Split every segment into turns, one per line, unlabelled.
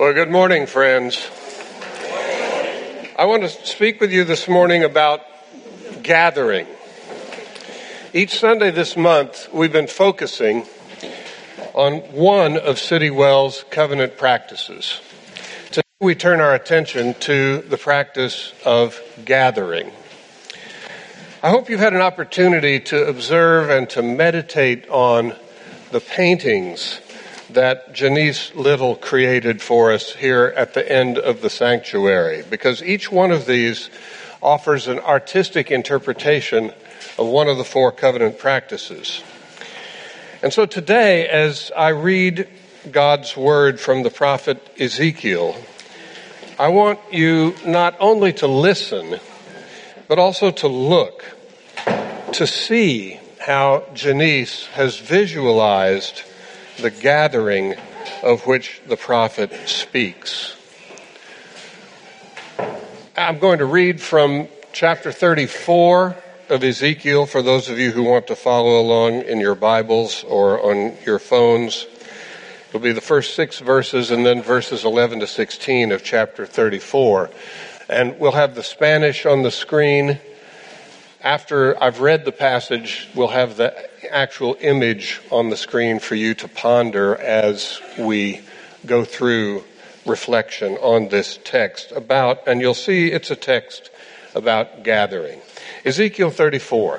Well, good morning, friends. I want to speak with you this morning about gathering. Each Sunday this month, we've been focusing on one of City Well's covenant practices. Today, we turn our attention to the practice of gathering. I hope you've had an opportunity to observe and to meditate on the paintings that Janice Little created for us here at the end of the sanctuary, because each one of these offers an artistic interpretation of one of the four covenant practices. And so today, as I read God's word from the prophet Ezekiel, I want you not only to listen, but also to look, to see how Janice has visualized the gathering of which the prophet speaks. I'm going to read from chapter 34 of Ezekiel for those of you who want to follow along in your Bibles or on your phones. It'll be the first 6 verses and then verses 11 to 16 of chapter 34. And we'll have the Spanish on the screen. After I've read the passage, we'll have the actual image on the screen for you to ponder as we go through reflection on this text about, and you'll see it's a text about gathering. Ezekiel 34.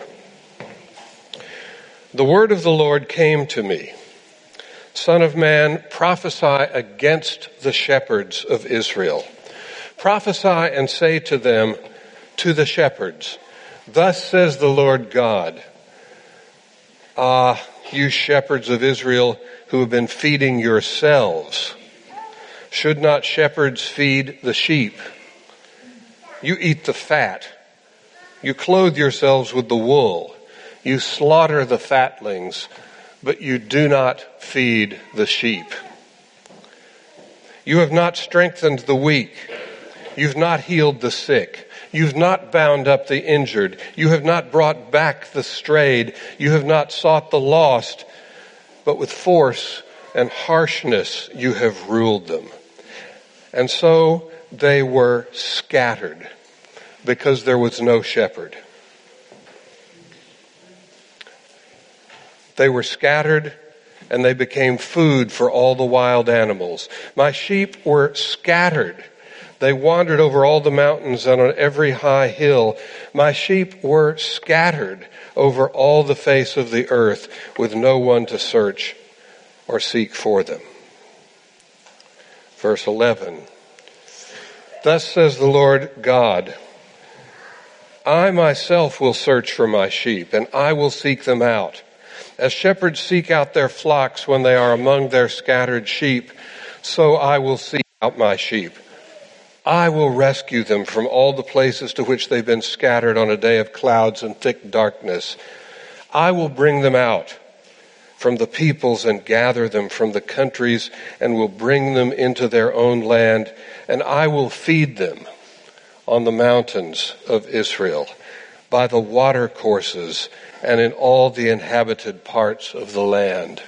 The word of the Lord came to me. Son of man, prophesy against the shepherds of Israel. Prophesy and say to them, to the shepherds, thus says the Lord God, ah, you shepherds of Israel who have been feeding yourselves, should not shepherds feed the sheep? You eat the fat. You clothe yourselves with the wool. You slaughter the fatlings, but you do not feed the sheep. You have not strengthened the weak. You've not healed the sick. You've not bound up the injured. You have not brought back the strayed. You have not sought the lost, but with force and harshness you have ruled them. And so they were scattered because there was no shepherd. They were scattered and they became food for all the wild animals. My sheep were scattered. They wandered over all the mountains and on every high hill. My sheep were scattered over all the face of the earth with no one to search or seek for them. Verse 11. Thus says the Lord God, I myself will search for my sheep and I will seek them out. As shepherds seek out their flocks when they are among their scattered sheep, so I will seek out my sheep. I will rescue them from all the places to which they've been scattered on a day of clouds and thick darkness. I will bring them out from the peoples and gather them from the countries and will bring them into their own land, and I will feed them on the mountains of Israel, by the water courses, and in all the inhabited parts of the land.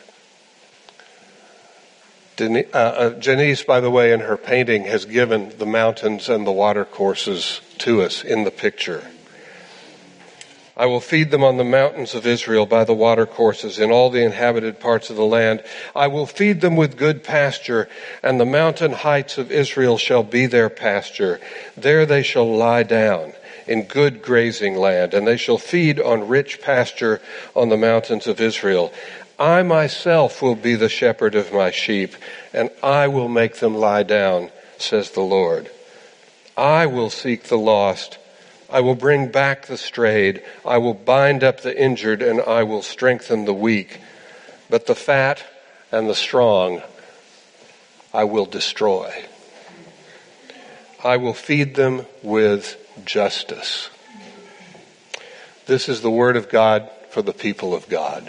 Janice, by the way, in her painting has given the mountains and the water courses to us in the picture. I will feed them on the mountains of Israel by the water courses in all the inhabited parts of the land. I will feed them with good pasture, and the mountain heights of Israel shall be their pasture. There they shall lie down in good grazing land, and they shall feed on rich pasture on the mountains of Israel. I myself will be the shepherd of my sheep, and I will make them lie down, says the Lord. I will seek the lost. I will bring back the strayed. I will bind up the injured, and I will strengthen the weak. But the fat and the strong I will destroy. I will feed them with justice. This is the word of God for the people of God.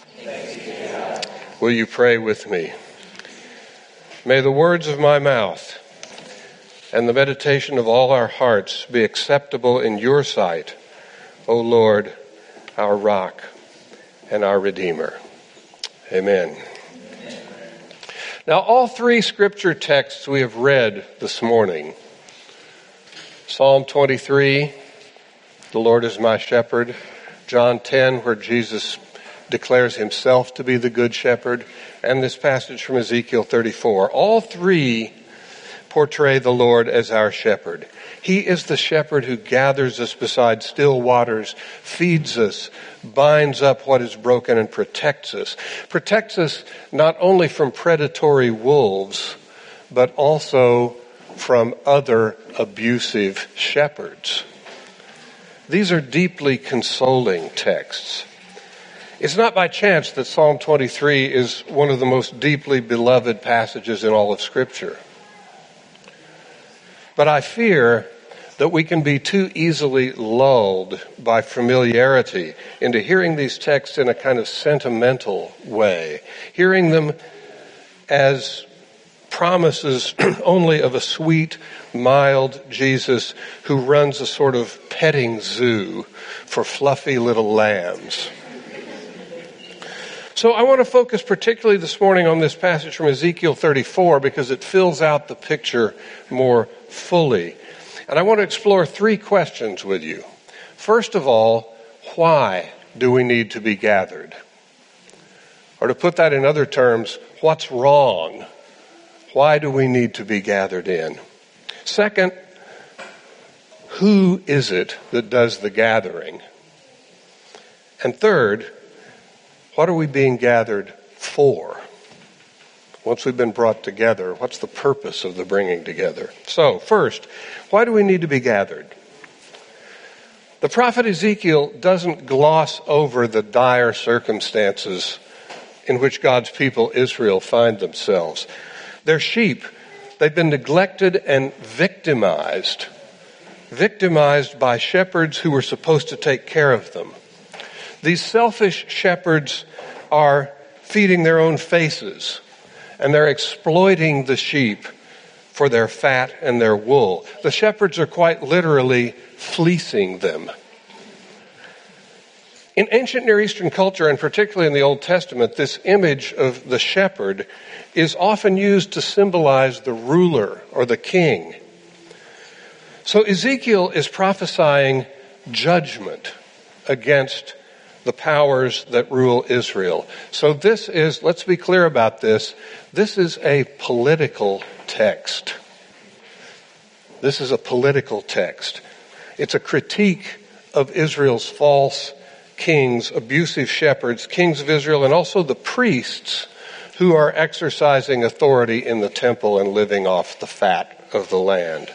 Will you pray with me? May the words of my mouth and the meditation of all our hearts be acceptable in your sight, O Lord, our rock and our Redeemer. Amen. Now, all three scripture texts we have read this morning, Psalm 23, the Lord is my shepherd, John 10, where Jesus declares himself to be the good shepherd, and this passage from Ezekiel 34, all three portray the Lord as our shepherd. He is the shepherd who gathers us beside still waters, feeds us, binds up what is broken, and protects us. Protects us not only from predatory wolves, but also from other abusive shepherds. These are deeply consoling texts. It's not by chance that Psalm 23 is one of the most deeply beloved passages in all of Scripture. But I fear that we can be too easily lulled by familiarity into hearing these texts in a kind of sentimental way, hearing them as promises only of a sweet, mild Jesus who runs a sort of petting zoo for fluffy little lambs. So I want to focus particularly this morning on this passage from Ezekiel 34 because it fills out the picture more fully. And I want to explore three questions with you. First of all, why do we need to be gathered? Or to put that in other terms, what's wrong? Why do we need to be gathered in? Second, who is it that does the gathering? And third, what are we being gathered for? Once we've been brought together, what's the purpose of the bringing together? So, first, why do we need to be gathered? The prophet Ezekiel doesn't gloss over the dire circumstances in which God's people Israel find themselves. They're sheep. They've been neglected and victimized by shepherds who were supposed to take care of them. These selfish shepherds are feeding their own faces, and they're exploiting the sheep for their fat and their wool. The shepherds are quite literally fleecing them. In ancient Near Eastern culture, and particularly in the Old Testament, this image of the shepherd is often used to symbolize the ruler or the king. So Ezekiel is prophesying judgment against the powers that rule Israel. So this is, let's be clear about this, this is a political text. This is a political text. It's a critique of Israel's false kings, abusive shepherds, kings of Israel, and also the priests who are exercising authority in the temple and living off the fat of the land.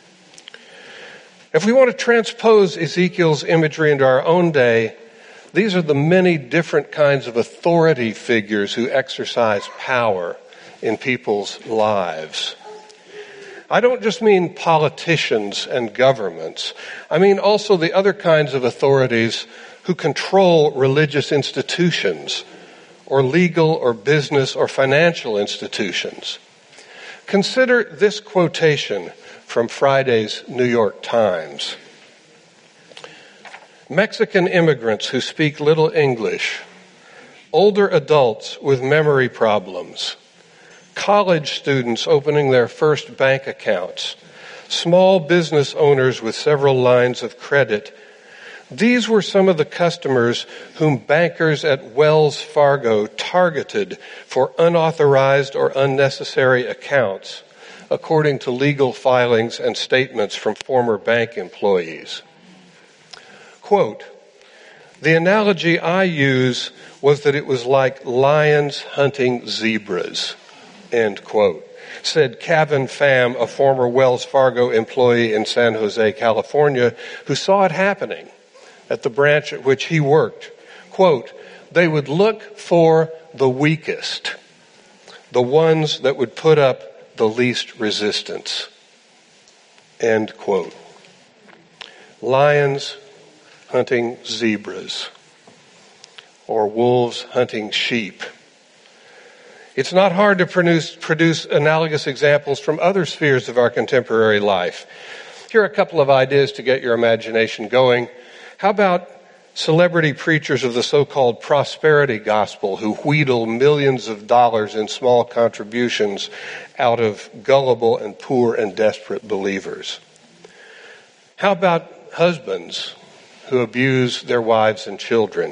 If we want to transpose Ezekiel's imagery into our own day, these are the many different kinds of authority figures who exercise power in people's lives. I don't just mean politicians and governments. I mean also the other kinds of authorities who control religious institutions or legal or business or financial institutions. Consider this quotation from Friday's New York Times. Mexican immigrants who speak little English, older adults with memory problems, college students opening their first bank accounts, small business owners with several lines of credit. These were some of the customers whom bankers at Wells Fargo targeted for unauthorized or unnecessary accounts, according to legal filings and statements from former bank employees. Quote, the analogy I use was that it was like lions hunting zebras, end quote, said Kevin Pham, a former Wells Fargo employee in San Jose, California, who saw it happening at the branch at which he worked. Quote, they would look for the weakest, the ones that would put up the least resistance, end quote. Lions hunting zebras, or wolves hunting sheep. It's not hard to produce analogous examples from other spheres of our contemporary life. Here are a couple of ideas to get your imagination going. How about celebrity preachers of the so-called prosperity gospel who wheedle millions of dollars in small contributions out of gullible and poor and desperate believers? How about husbands who abuse their wives and children?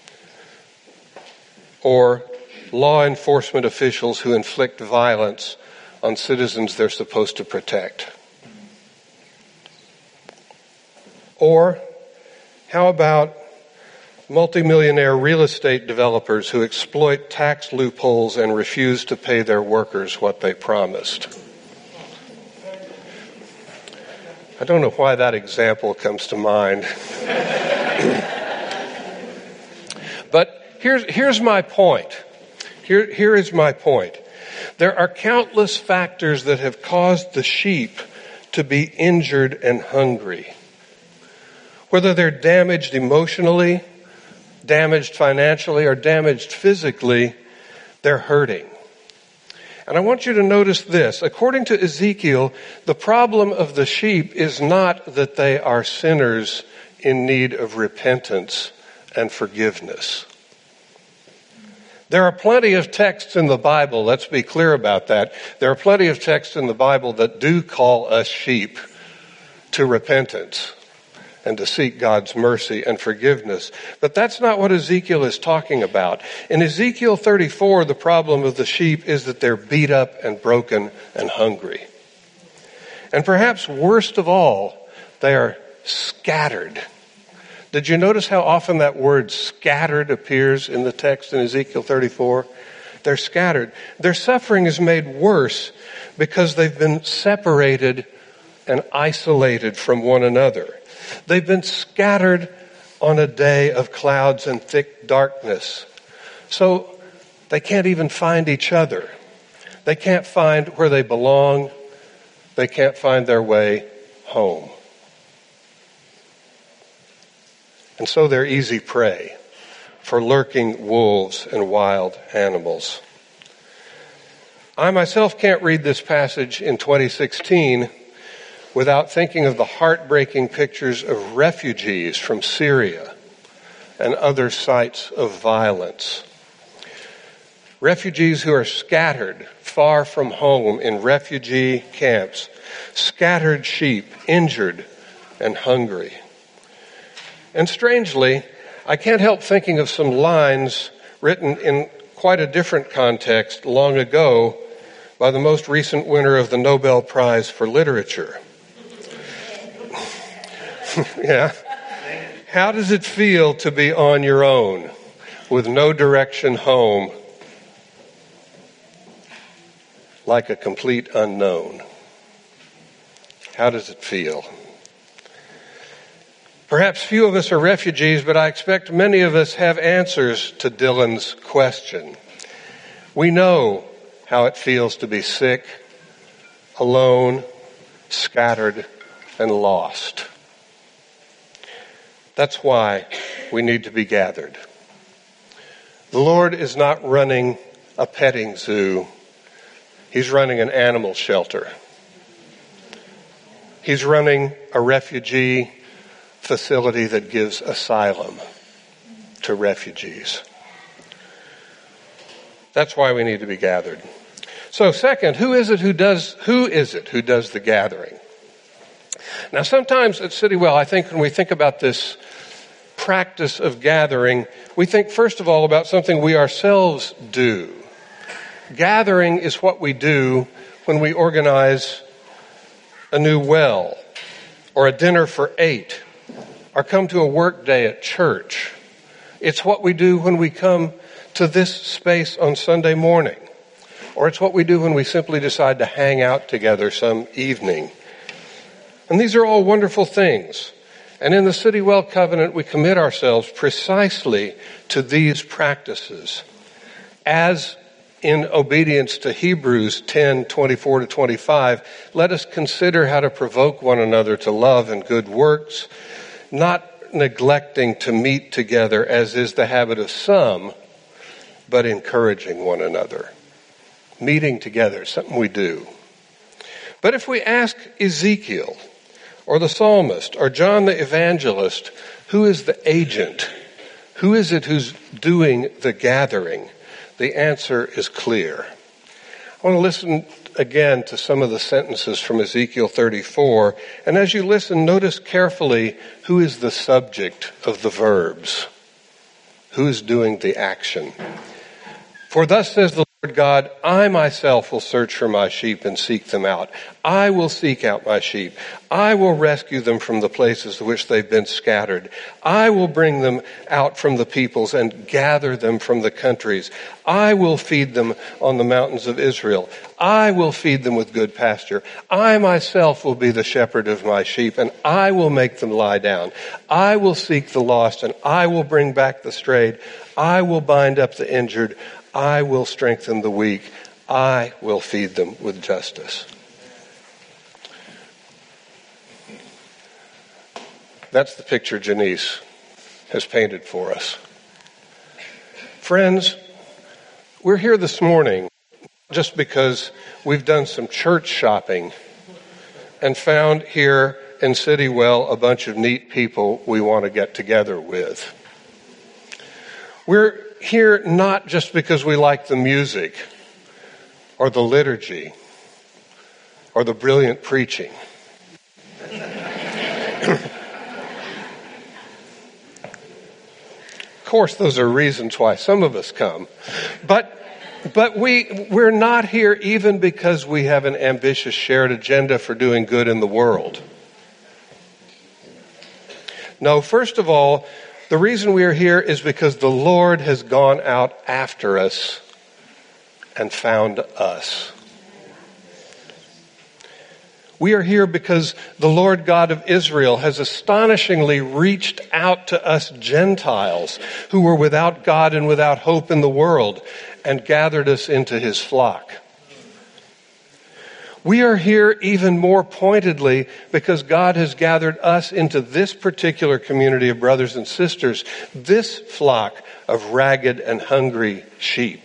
Or law enforcement officials who inflict violence on citizens they're supposed to protect? Or how about multimillionaire real estate developers who exploit tax loopholes and refuse to pay their workers what they promised? I don't know why that example comes to mind. But here's my point. Here is my point. There are countless factors that have caused the sheep to be injured and hungry. Whether they're damaged emotionally, damaged financially, or damaged physically, they're hurting. And I want you to notice this. According to Ezekiel, the problem of the sheep is not that they are sinners in need of repentance and forgiveness. There are plenty of texts in the Bible, let's be clear about that. There are plenty of texts in the Bible that do call us sheep to repentance and to seek God's mercy and forgiveness. But that's not what Ezekiel is talking about. In Ezekiel 34, the problem of the sheep is that they're beat up and broken and hungry. And perhaps worst of all, they are scattered. Did you notice how often that word scattered appears in the text in Ezekiel 34? They're scattered. Their suffering is made worse because they've been separated and isolated from one another. They've been scattered on a day of clouds and thick darkness. So they can't even find each other. They can't find where they belong. They can't find their way home. And so they're easy prey for lurking wolves and wild animals. I myself can't read this passage in 2016 without thinking of the heartbreaking pictures of refugees from Syria and other sites of violence. Refugees who are scattered far from home in refugee camps, scattered sheep, injured and hungry. And strangely, I can't help thinking of some lines written in quite a different context long ago by the most recent winner of the Nobel Prize for Literature. Yeah. How does it feel to be on your own with no direction home, like a complete unknown? How does it feel? Perhaps few of us are refugees, but I expect many of us have answers to Dylan's question. We know how it feels to be sick, alone, scattered, and lost. That's why we need to be gathered. The Lord is not running a petting zoo. He's running an animal shelter. He's running a refugee facility that gives asylum to refugees. That's why we need to be gathered. So second, who is it who does the gathering? Now sometimes at Citywell, I think when we think about this practice of gathering, we think first of all about something we ourselves do. Gathering is what we do when we organize a new well or a dinner for 8 or come to a work day at church. It's what we do when we come to this space on Sunday morning. Or it's what we do when we simply decide to hang out together some evening. And these are all wonderful things. And in the Citywell Covenant, we commit ourselves precisely to these practices. As in obedience to Hebrews 10:24-25, let us consider how to provoke one another to love and good works, not neglecting to meet together as is the habit of some, but encouraging one another. Meeting together, something we do. But if we ask Ezekiel or the psalmist, or John the evangelist, who is the agent? Who is it who's doing the gathering? The answer is clear. I want to listen again to some of the sentences from Ezekiel 34. And as you listen, notice carefully who is the subject of the verbs. Who is doing the action? For thus says the Lord God, I myself will search for my sheep and seek them out. I will seek out my sheep. I will rescue them from the places to which they've been scattered. I will bring them out from the peoples and gather them from the countries. I will feed them on the mountains of Israel. I will feed them with good pasture. I myself will be the shepherd of my sheep, and I will make them lie down. I will seek the lost, and I will bring back the strayed. I will bind up the injured. I will strengthen the weak. I will feed them with justice. That's the picture Janice has painted for us. Friends, we're here this morning just because we've done some church shopping and found here in Citywell a bunch of neat people we want to get together with. We're here not just because we like the music or the liturgy or the brilliant preaching. Of course, those are reasons why some of us come. But we're not here even because we have an ambitious shared agenda for doing good in the world. No, first of all, the reason we are here is because the Lord has gone out after us and found us. We are here because the Lord God of Israel has astonishingly reached out to us Gentiles who were without God and without hope in the world and gathered us into his flock. We are here even more pointedly because God has gathered us into this particular community of brothers and sisters, this flock of ragged and hungry sheep.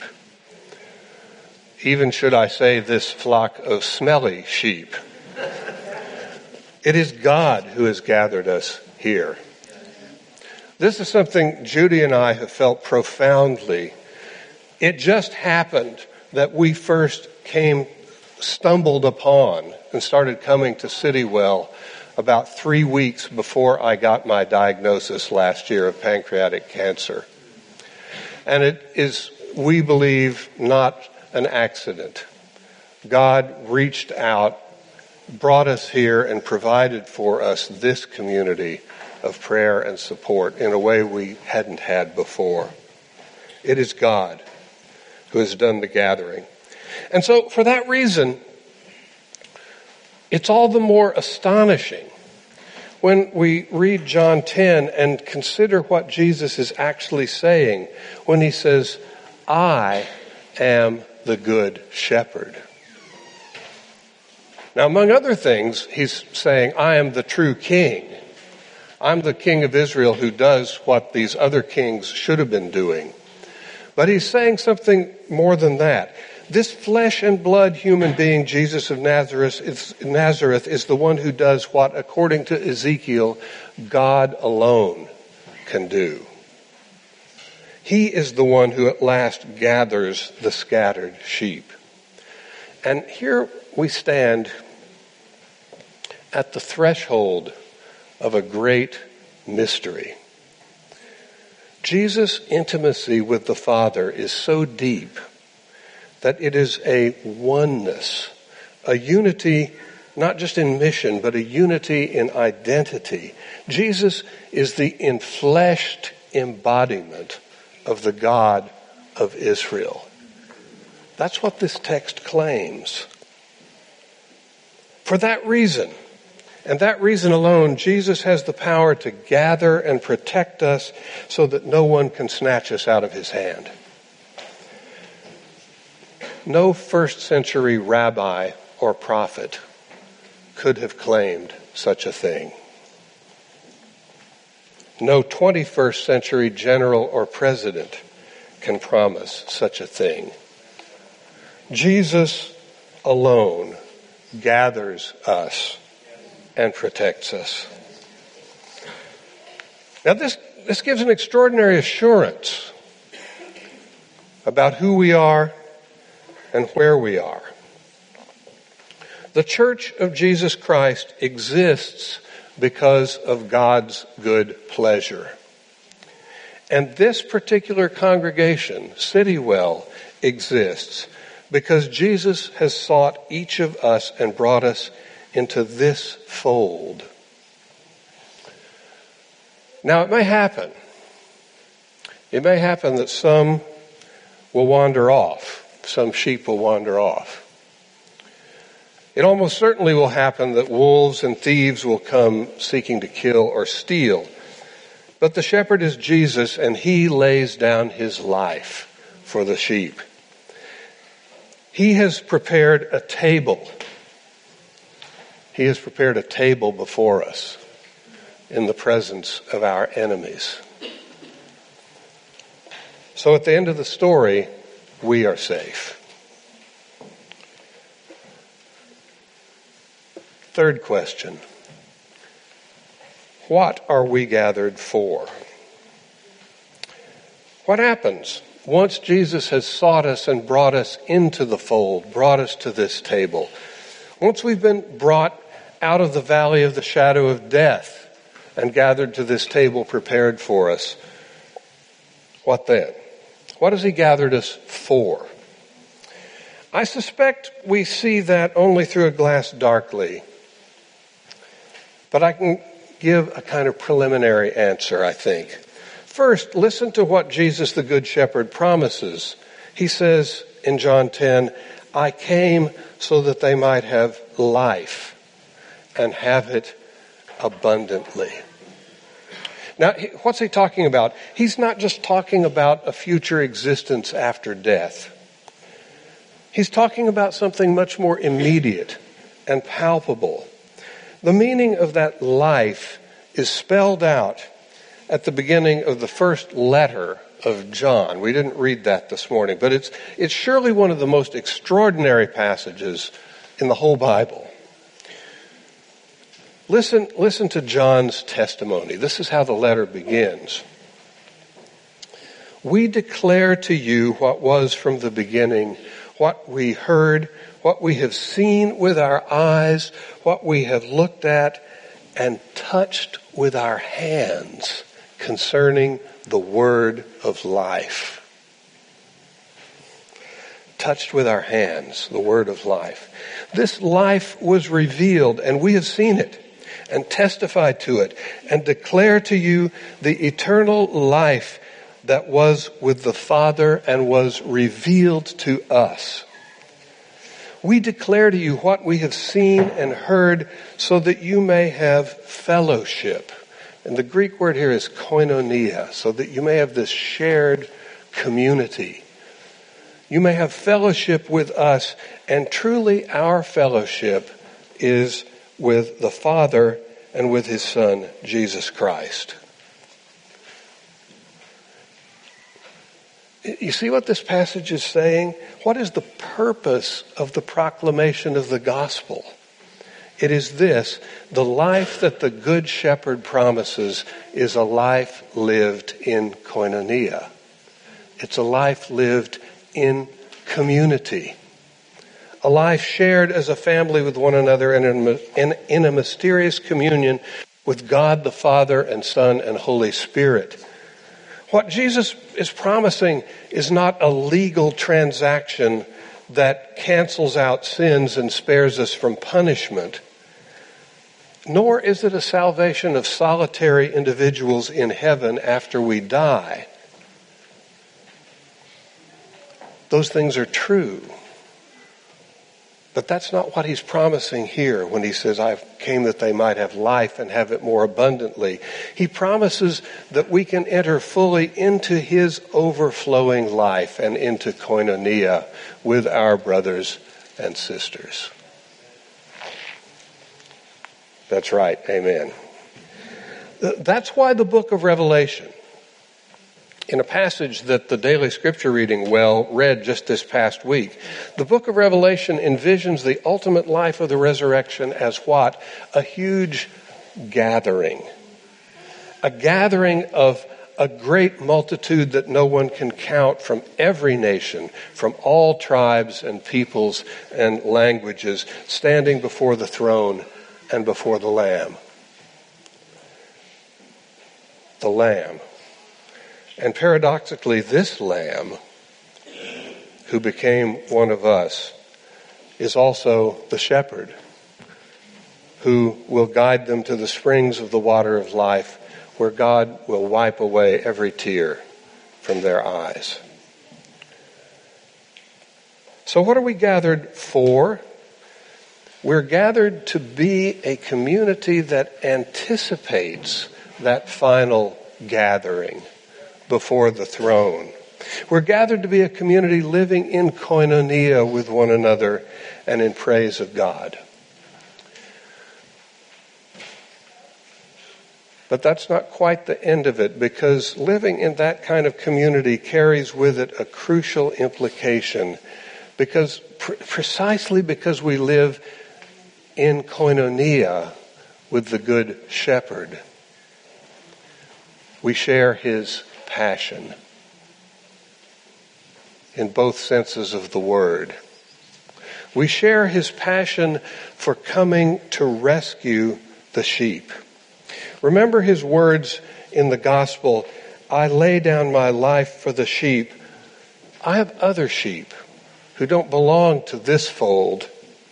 Even should I say this flock of smelly sheep. It is God who has gathered us here. This is something Judy and I have felt profoundly. It just happened that we first stumbled upon and started coming to Citywell about 3 weeks before I got my diagnosis last year of pancreatic cancer. And it is, we believe, not an accident. God reached out, brought us here, and provided for us this community of prayer and support in a way we hadn't had before. It is God who has done the gathering. And so for that reason, it's all the more astonishing when we read John 10 and consider what Jesus is actually saying when he says, I am the good shepherd. Now, among other things, he's saying, I am the true king. I'm the king of Israel who does what these other kings should have been doing. But he's saying something more than that. This flesh and blood human being, Jesus of Nazareth, is the one who does what, according to Ezekiel, God alone can do. He is the one who at last gathers the scattered sheep. And here we stand at the threshold of a great mystery. Jesus' intimacy with the Father is so deep that it is a oneness, a unity, not just in mission, but a unity in identity. Jesus is the enfleshed embodiment of the God of Israel. That's what this text claims. For that reason, and that reason alone, Jesus has the power to gather and protect us so that no one can snatch us out of his hand. No first century rabbi or prophet could have claimed such a thing. No 21st century general or president can promise such a thing. Jesus alone gathers us and protects us. Now this gives an extraordinary assurance about who we are and where we are. The Church of Jesus Christ exists because of God's good pleasure. And this particular congregation, Citywell, exists because Jesus has sought each of us and brought us into this fold. Now, it may happen that some will wander off. Some sheep will wander off. It almost certainly will happen that wolves and thieves will come seeking to kill or steal. But the shepherd is Jesus, and he lays down his life for the sheep. He has prepared a table. He has prepared a table before us in the presence of our enemies. So at the end of the story, we are safe. Third question. What are we gathered for? What happens once Jesus has sought us and brought us into the fold, brought us to this table? Once we've been brought out of the valley of the shadow of death and gathered to this table prepared for us, what then? What has he gathered us for? I suspect we see that only through a glass darkly. But I can give a kind of preliminary answer, I think. First, listen to what Jesus the Good Shepherd promises. He says in John 10, I came so that they might have life and have it abundantly. Now, what's he talking about? He's not just talking about a future existence after death. He's talking about something much more immediate and palpable. The meaning of that life is spelled out at the beginning of the first letter of John. We didn't read that this morning, but it's surely one of the most extraordinary passages in the whole Bible. Listen to John's testimony. This is how the letter begins. We declare to you what was from the beginning, what we heard, what we have seen with our eyes, what we have looked at and touched with our hands concerning the word of life. Touched with our hands, the word of life. This life was revealed, and we have seen it and testified to it and declare to you the eternal life that was with the Father and was revealed to us. We declare to you what we have seen and heard so that you may have fellowship. And the Greek word here is koinonia, so that you may have this shared community. You may have fellowship with us, and truly our fellowship is with the Father and with his Son, Jesus Christ. You see what this passage is saying? What is the purpose of the proclamation of the gospel? It is this: the life that the Good Shepherd promises is a life lived in koinonia. It's a life lived in community. A life shared as a family with one another and in a mysterious communion with God the Father and Son and Holy Spirit. What Jesus is promising is not a legal transaction that cancels out sins and spares us from punishment, nor is it a salvation of solitary individuals in heaven after we die. Those things are true. But that's not what he's promising here when he says, I came that they might have life and have it more abundantly. He promises that we can enter fully into his overflowing life and into koinonia with our brothers and sisters. That's right. Amen. That's why the book of Revelation in a passage that the daily scripture reading read just this past week. The book of Revelation envisions the ultimate life of the resurrection as what? A huge gathering. A gathering of a great multitude that no one can count from every nation, from all tribes and peoples and languages, standing before the throne and before the Lamb. The Lamb. And paradoxically, this Lamb, who became one of us, is also the shepherd, who will guide them to the springs of the water of life, where God will wipe away every tear from their eyes. So what are we gathered for? We're gathered to be a community that anticipates that final gathering before the throne. We're gathered to be a community living in koinonia with one another and in praise of God. But that's not quite the end of it, because living in that kind of community carries with it a crucial implication, because precisely because we live in koinonia with the Good Shepherd, we share his passion in both senses of the word. We share his passion for coming to rescue the sheep. Remember his words in the gospel, I lay down my life for the sheep. I have other sheep who don't belong to this fold.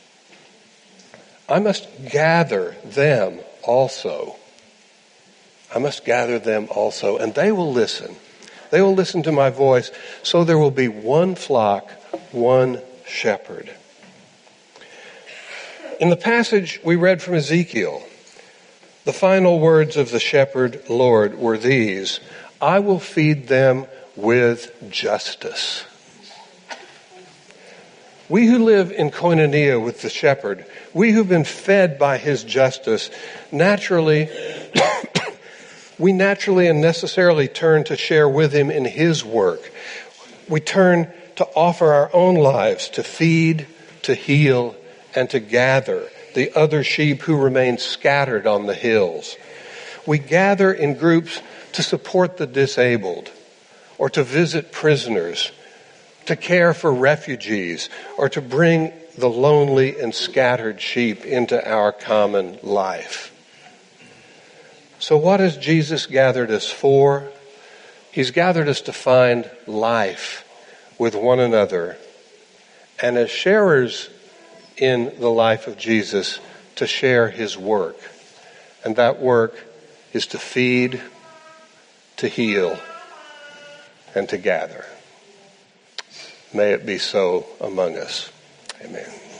I must gather them also. I must gather them also, and they will listen. They will listen to my voice, so there will be one flock, one shepherd. In the passage we read from Ezekiel, the final words of the shepherd Lord were these, I will feed them with justice. We who live in koinonia with the shepherd, we who've been fed by his justice, we naturally and necessarily turn to share with him in his work. We turn to offer our own lives to feed, to heal, and to gather the other sheep who remain scattered on the hills. We gather in groups to support the disabled, or to visit prisoners, to care for refugees, or to bring the lonely and scattered sheep into our common life. So what has Jesus gathered us for? He's gathered us to find life with one another, and as sharers in the life of Jesus, to share his work. And that work is to feed, to heal, and to gather. May it be so among us. Amen.